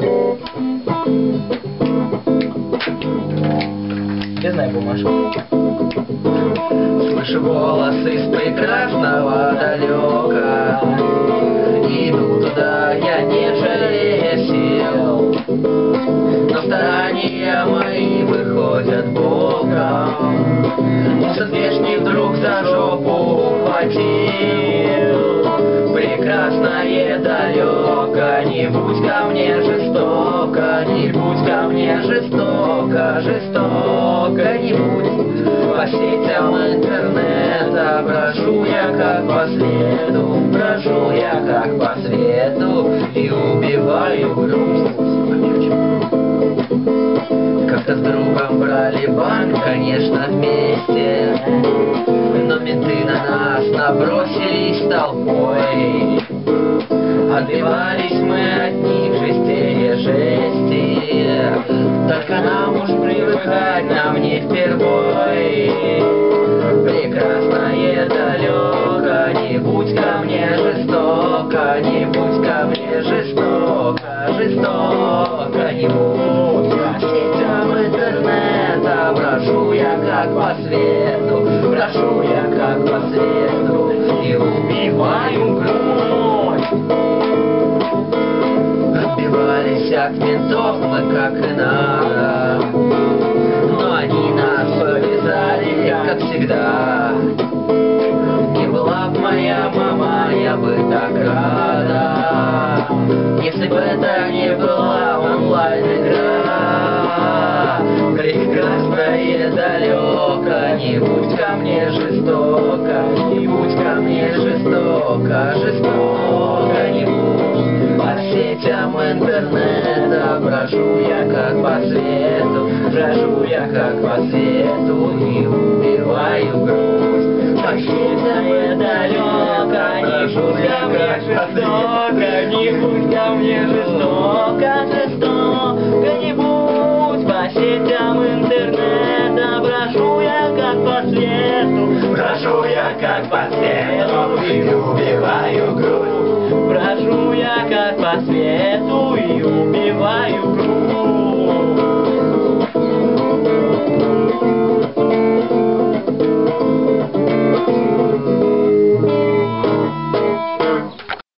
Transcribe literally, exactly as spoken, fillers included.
Без знай бумажку. Слышу голос из прекрасного далека. Иду туда, я не жалею сил. Но старания мои выходят боком. Может, вешний вдруг за жопу ухватил. Прекрасное далеко, не будь ко мне жестоко, не будь ко мне жестоко, жестоко не будь. По сетям интернета брожу я как по свету, брожу я как по свету и убиваю грусть. Как-то с другом брали банк, конечно, вместе, но менты на нас набросились толпой. Отбивались мы от них жестее жести, только нам уж привыкать нам не впервой. Прекрасное далеко, не будь ко мне жестоко, не будь ко мне жестоко, жестоко не будь. По сетям интернета брожу я как по свету, брожу я как по свету и убиваю грудь. Отбивались от ментов мы как и надо, но они нас повязали, как всегда. Не была б моя мама, я бы так рада, если бы это не была онлайн-игра. Прекрасное далеко, не будь ко мне жестоко, не будь ко мне жестоко, жестоко не будь. По сетям интернета брожу я как по свету, брожу я как по свету и убиваю грусть. По сетям далеко, не будь ко мне жестоко, не будь ко мне жестоко, жестоко не будь. По сетям интернета брожу я как по свету, брожу я как по свету и убиваю грудь. Брожу я как по свету и убиваю грудь.